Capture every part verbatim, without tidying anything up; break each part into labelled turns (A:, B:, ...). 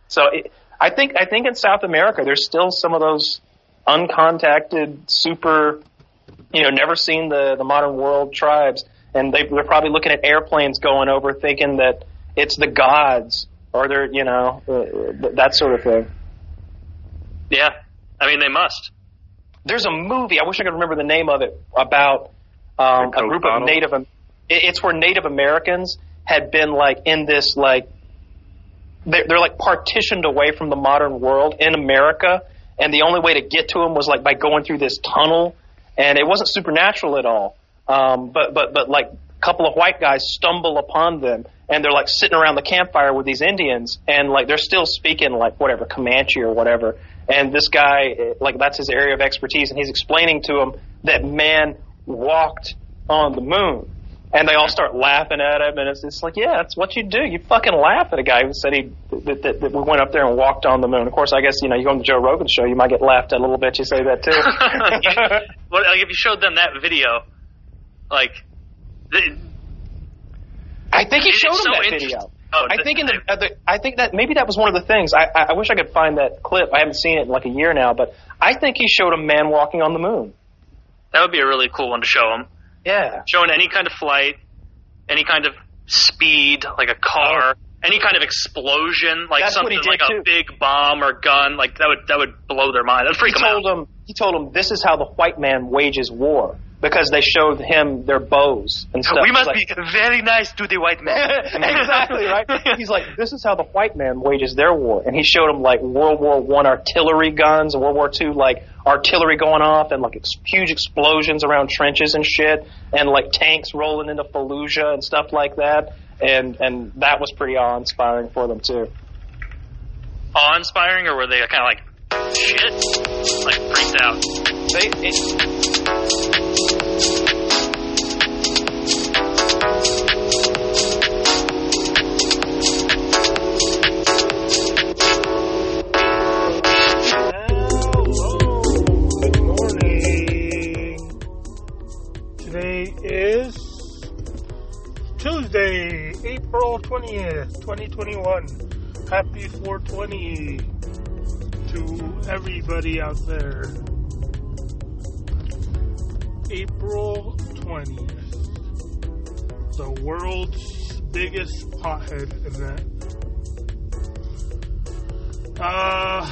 A: So it, I think I think in South America there's still some of those uncontacted, super, you know, never seen the, the modern world tribes, and they, they're probably looking at airplanes going over, thinking that it's the gods, or they're, you know, uh, that sort of thing.
B: Yeah, I mean they must.
A: There's a movie, I wish I could remember the name of it, about um, a group of Native. It's where Native Americans had been like in this like they're, they're like partitioned away from the modern world in America, and the only way to get to them was like by going through this tunnel, and it wasn't supernatural at all. Um, but but but like a couple of white guys stumble upon them, and they're like sitting around the campfire with these Indians, and like they're still speaking like whatever Comanche or whatever. And this guy, like that's his area of expertise, and he's explaining to them that man walked on the moon. And they all start laughing at him, and it's just like, yeah, that's what you do. You fucking laugh at a guy who said he that, that, that we went up there and walked on the moon. Of course, I guess, you know, you go on the Joe Rogan show, you might get laughed at a little bit. You say that, too.
B: Well, like, if you showed them that video, like... The,
A: I think he showed them so that video. Oh, I think in the, uh, the I think that maybe that was one of the things. I, I, I wish I could find that clip. I haven't seen it in like a year now, but I think he showed a man walking on the moon.
B: That would be a really cool one to show him.
A: Yeah.
B: Showing any kind of flight, any kind of speed, like a car, oh. any kind of explosion, like
A: That's
B: something like
A: too.
B: a big bomb or gun, like that would that would blow their mind. That'd freak
A: he
B: them
A: told
B: out.
A: Him, he told them this is how the white man wages war, because they showed him their bows and stuff.
B: We must
A: like,
B: be very nice to the white man.
A: Exactly, right? He's like, this is how the white man wages their war. And he showed them, like, World War One artillery guns and World War Two, like, artillery going off and, like, ex- huge explosions around trenches and shit, and, like, tanks rolling into Fallujah and stuff like that. And and that was pretty awe-inspiring for them, too.
B: Awe-inspiring, or were they kind of like, shit? Like, freaked out?
A: They... It,
C: Is Tuesday, April twentieth, twenty twenty-one. Happy four twenty to everybody out there. April twentieth, the world's biggest pothead event. Uh,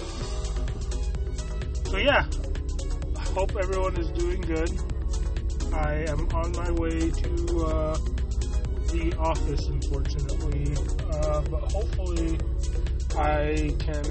C: so yeah, I hope everyone is doing good. I am on my way to uh, the office, unfortunately, uh, but hopefully I can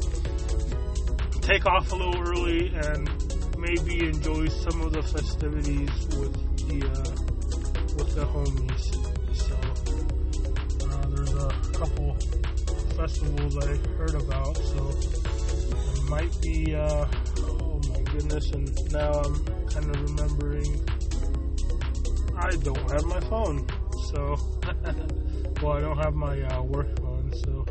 C: take off a little early and maybe enjoy some of the festivities with the uh, with the homies. So uh, there's a couple festivals I heard about, so it might be. Uh, oh my goodness! And now I'm kind of remembering. I don't have my phone, so, well, I don't have my uh, work phone, so,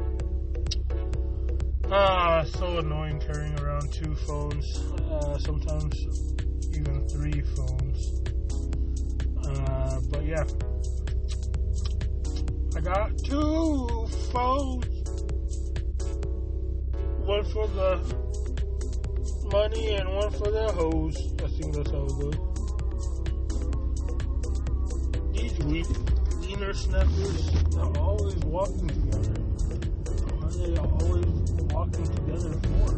C: ah, so annoying carrying around two phones, uh, sometimes even three phones, uh, but yeah, I got two phones, one for the money and one for the hoes. I think that's how it goes. These wiener snappers are always walking together. Why are they always walking together for?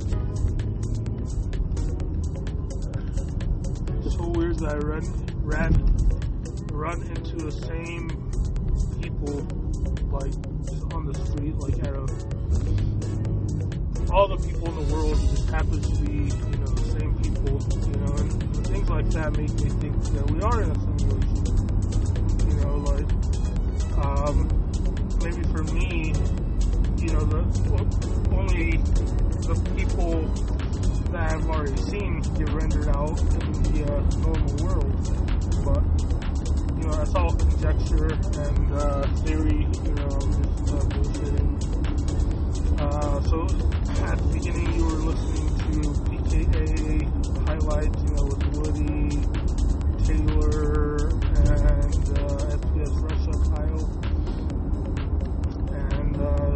C: It's so weird that I run, ran, run into the same people, like, on the street, like, at a, all the people in the world just happens to be, you know, the same people, you know, and things like that make me think that we are in a simulation. You know, like, um, maybe for me, you know, the only the people that I've already seen get rendered out in the uh, normal world. But, you know, that's all conjecture and uh, theory, you know, just uh, bullshitting. Uh, so, at the beginning, you were listening to P K A highlights, you know, with Woody, Taylor, and uh, F P S Russia, Kyle. And uh, they were just talking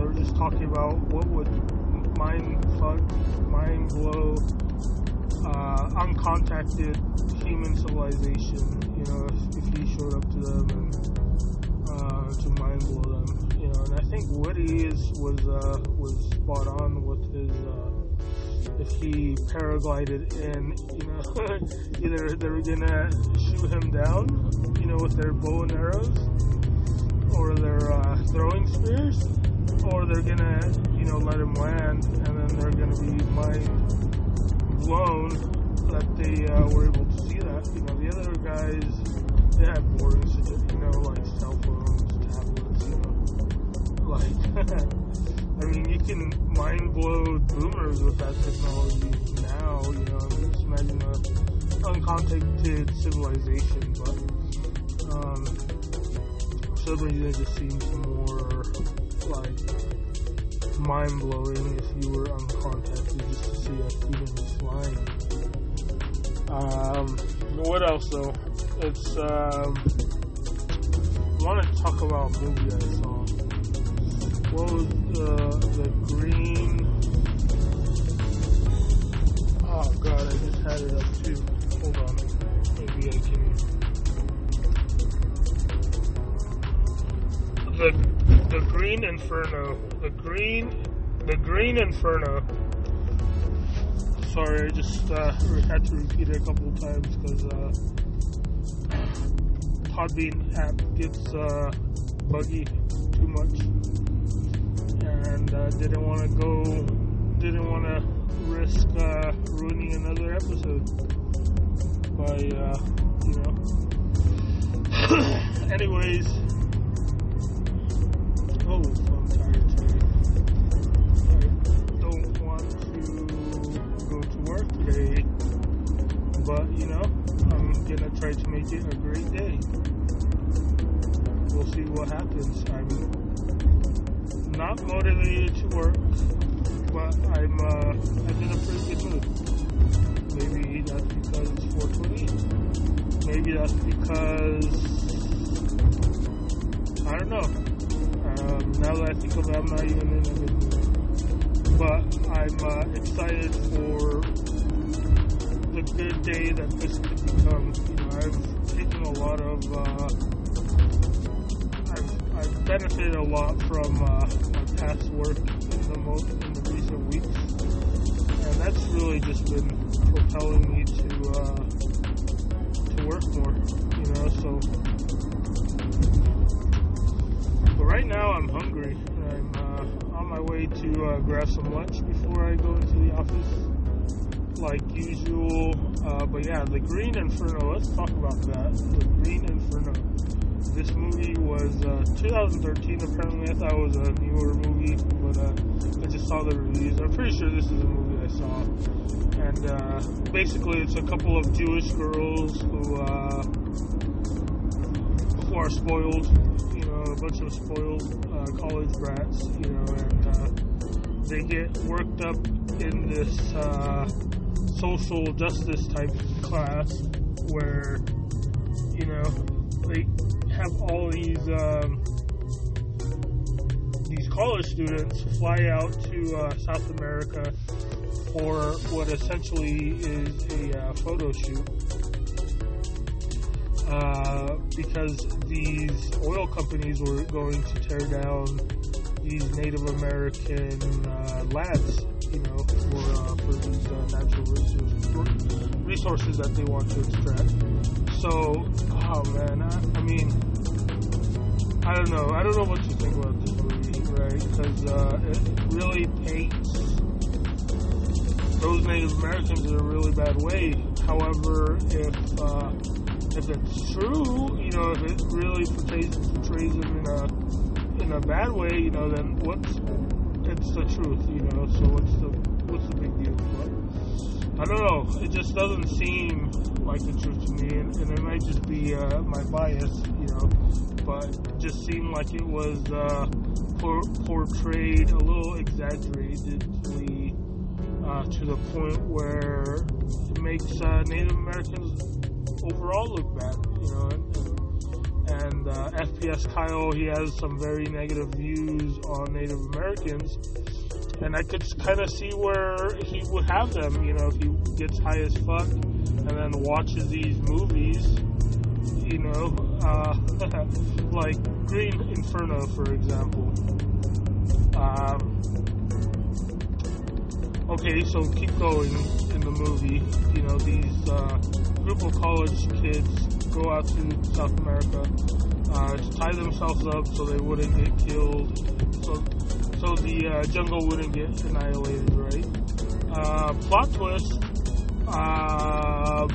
C: talking about what would mind fuck, mind blow, uh, uncontacted human civilization, you know, if, if he showed up to them and uh, to mind blow them, you know. And I think Woody is, was uh, was spot on with his, uh, if he paraglided in, you know, either they were gonna shoot him down, you know, with their bow and arrows, or their uh, throwing spears, or they're gonna, you know, let him land, and then they're gonna be mind blown that they uh, were able to see that. You know, the other guys, they had boring shit, you know, like cell phones, tablets, you know, like, I mean, you can mind blow boomers with that technology now, you know, just imagine a uncontacted civilization, but, um, suddenly that just seems more, like, mind-blowing if you were uncontacted just to see a human was flying. Um, what else, though? It's, um, I want to talk about a movie I saw. What was uh, the green... Oh, God, I just had it up, too. Hold on. Maybe I can... The, the Green Inferno. The Green... The Green Inferno. Sorry, I just uh, had to repeat it a couple of times because uh, Podbean app gets uh, buggy too much, and uh, didn't want to go, didn't want to risk uh, ruining another episode by, uh, you know. Anyways, oh, I'm tired today. I don't want to go to work today, but you know, I'm gonna try to make it a great day. We'll see what happens. I'm not motivated to work, but I'm uh, I'm in a pretty good mood. Maybe that's because it's four twenty. Maybe that's because I don't know. Um, now that I think of it, I'm not even in a good mood. But I'm uh, excited for the good day that this could become. You know, I've taken a lot of, uh, I've, I've benefited a lot from uh, my past work in the, most, in the recent weeks, and that's really just been propelling me to uh, to work more. You know, so. But right now I'm hungry. I'm uh, on my way to uh, grab some lunch before I go into the office, like usual. Uh, but yeah, The Green Inferno. Let's talk about that. The Green Inferno. This movie was uh, twenty thirteen. Apparently, I thought it was a newer movie, but uh, I just saw the reviews. I'm pretty sure this is a movie I saw. And uh, basically, it's a couple of Jewish girls who uh, who are spoiled. A bunch of spoiled uh, college brats, you know, and uh, they get worked up in this uh, social justice type class where, you know, they have all these um, these college students fly out to uh, South America for what essentially is a uh, photo shoot. Uh, because these oil companies were going to tear down these Native American uh, labs, you know, for, uh, for these uh, natural resources, resources that they want to extract. So, oh man, I, I mean, I don't know. I don't know what to think about this movie, right? Because uh, it really paints those Native Americans in a really bad way. However, if uh, if it's true, you know, if it really portrays, portrays them in a in a bad way, you know, then what's it's the truth, you know. So what's the what's the big deal? But I don't know. It just doesn't seem like the truth to me, and, and it might just be uh, my bias, you know. But it just seemed like it was uh, por- portrayed a little exaggeratedly uh, to the point where it makes uh, Native Americans overall look bad, you know, and, and uh, F P S Kyle, he has some very negative views on Native Americans, and I could kind of see where he would have them, you know, if he gets high as fuck and then watches these movies, you know, uh, like Green Inferno, for example. Um, okay, so keep going in the movie. You know, these uh, group of college kids go out to South America, uh, to tie themselves up so they wouldn't get killed, so so the uh, jungle wouldn't get annihilated, right? Uh, plot twist, uh,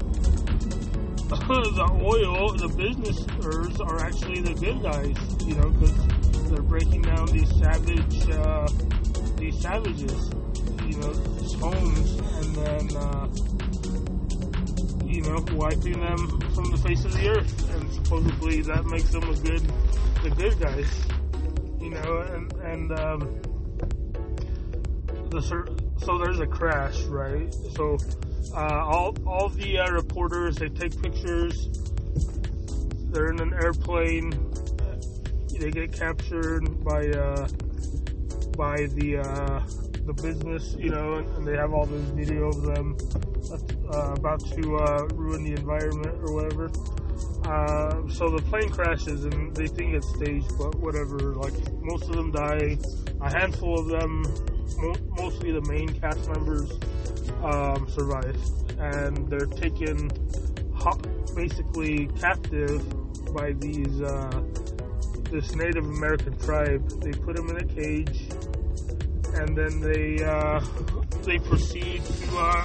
C: the oil, the businessers are actually the good guys, you know, because they're breaking down these savage, uh, these savages, you know, these homes, and then, uh, you know, wiping them from the face of the earth, and supposedly that makes them a good, the good guys, you know, and, and, um, the, so there's a crash, right? So, uh, all, all the, uh, reporters, they take pictures, they're in an airplane, they get captured by, uh, by the, uh, the business, you know, and, and they have all this video of them uh, about to uh, ruin the environment or whatever. Uh, so the plane crashes and they think it's staged, but whatever. Like, most of them die. A handful of them, mo- mostly the main cast members, um, survive, and they're taken ho- basically captive by these uh, this Native American tribe. They put them in a cage, and then they uh, they proceed to uh,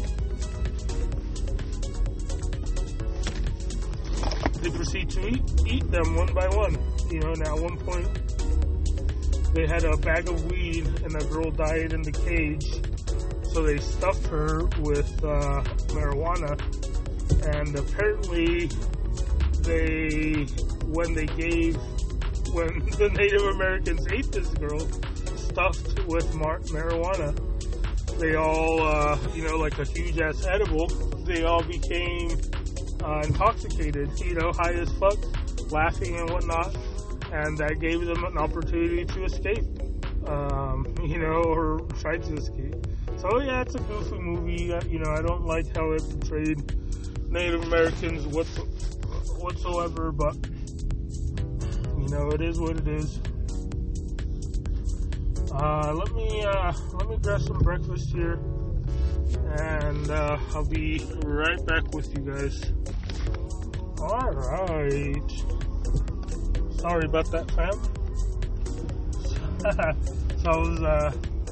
C: they proceed to eat eat them one by one. You know, and at one point they had a bag of weed, and a girl died in the cage, so they stuffed her with uh, marijuana, and apparently they when they gave when the Native Americans ate this girl stuffed with mar- marijuana, they all, uh, you know, like a huge ass edible, they all became uh, intoxicated, you know, high as fuck, laughing and whatnot, and that gave them an opportunity to escape, um, you know, or try to escape. So yeah, it's a goofy movie. You know, I don't like how it portrayed Native Americans whatso- whatsoever, but you know, it is what it is. Uh, let me uh, let me grab some breakfast here, and uh, I'll be right back with you guys. All right. Sorry about that, fam. So I was uh,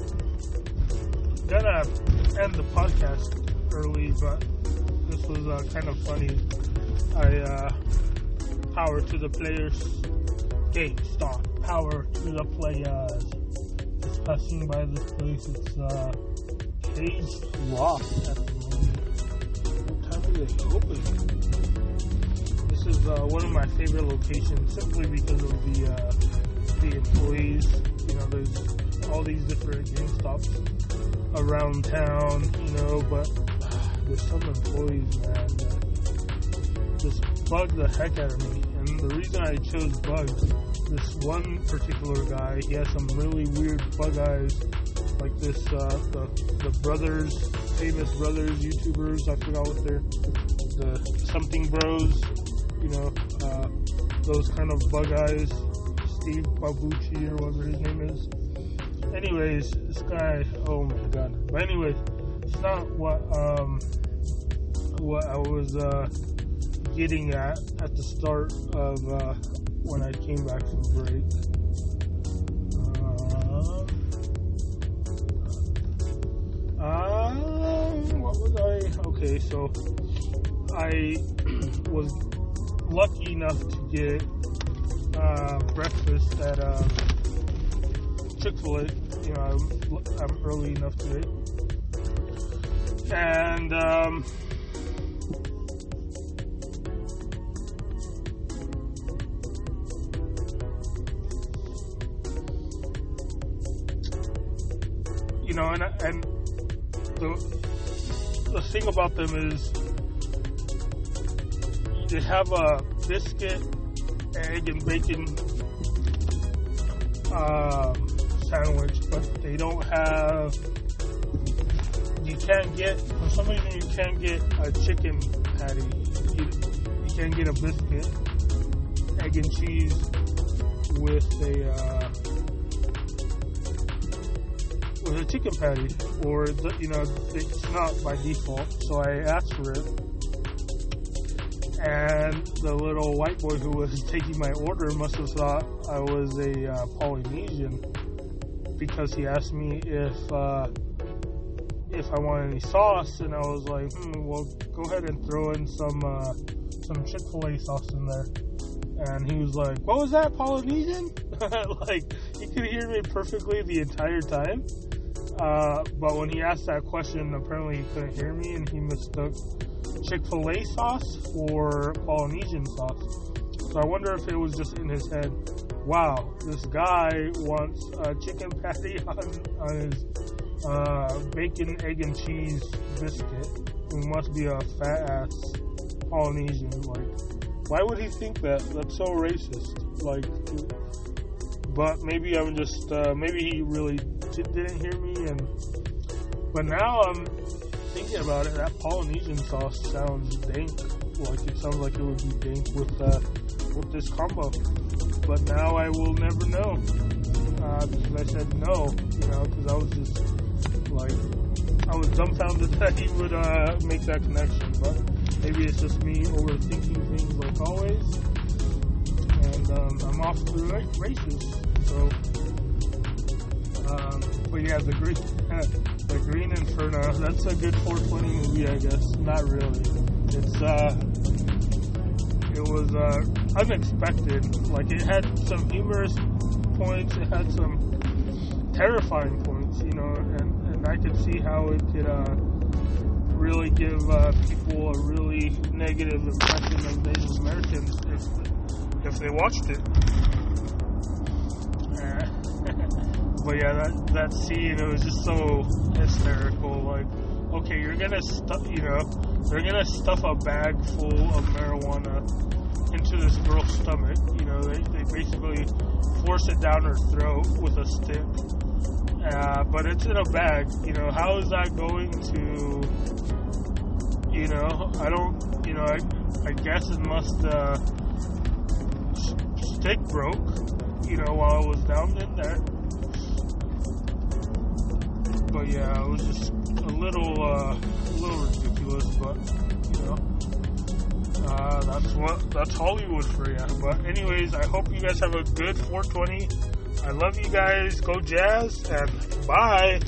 C: gonna end the podcast early, but this was uh, kind of funny. I uh, power to the players. GameStop, power to the players. Just passing by this place, it's uh, Cage Rock at the moment. What time do they open? This is uh, one of my favorite locations, simply because of the uh, the employees. You know, there's all these different GameStops around town, you know, but uh, there's some employees, man, that just bug the heck out of me. And the reason I chose bugs, this one particular guy, he has some really weird bug eyes, like this, uh, the, the brothers, famous brothers, YouTubers, I forgot what they're, the something bros, you know, uh, those kind of bug eyes, Steve Babucci or whatever his name is. Anyways, this guy, oh my god. But anyways, it's not what, um, what I was, uh, getting at at the start of uh, when I came back from break. Uh, um, what was I? Okay, so I was lucky enough to get uh, breakfast at uh, Chick-fil-A. You know, I'm, I'm early enough today, and um. You know, and and the the thing about them is they have a biscuit egg and bacon um, sandwich, but they don't have. You can't get for some reason you can't get a chicken patty. You, you can't get a biscuit, egg and cheese with a uh, with a chicken patty, or the, you know it's not by default. So I asked for it, and the little white boy who was taking my order must have thought I was a uh, Polynesian, because he asked me if uh, if I wanted any sauce, and I was like, hmm, well, go ahead and throw in some uh, some Chick-fil-A sauce in there. And he was like, what was that, Polynesian? Like, he could hear me perfectly the entire time. Uh, but when he asked that question, apparently he couldn't hear me, and he mistook Chick-fil-A sauce for Polynesian sauce. So I wonder if it was just in his head, wow, this guy wants a chicken patty on, on his uh, bacon, egg, and cheese biscuit. He must be a fat-ass Polynesian. Like, why would he think that? That's so racist. Like, but maybe I'm just, uh, maybe he really didn't hear me, and, but now I'm thinking about it, that Polynesian sauce sounds dank. Like, it sounds like it would be dank with, uh, with this combo. But now I will never know, uh, because I said no, you know, because I was just, like, I was dumbfounded that he would, uh, make that connection, but maybe it's just me overthinking things like always, and, um, I'm off to the ra- races, so, um, but yeah, the green, the Green Inferno, that's a good four twenty movie, I guess. Not really. It's, uh, it was, uh, unexpected. Like, it had some humorous points, it had some terrifying points, you know, and, and I could see how it could, uh, really give, uh, people a really negative impression of Native Americans if, if they watched it. But yeah, that, that scene, it was just so hysterical. Like, okay, you're gonna stuff, you know, they're gonna stuff a bag full of marijuana into this girl's stomach. You know, they, they basically force it down her throat with a stick. Uh, but it's in a bag. You know, how is that going to, you know, I don't, you know, I, I guess it must, uh, stick broke, you know, while it was down in there. But yeah, it was just a little, uh, a little ridiculous, but, you know, uh, that's what, that's Hollywood for you. But anyways, I hope you guys have a good four twenty. I love you guys. Go Jazz, and bye.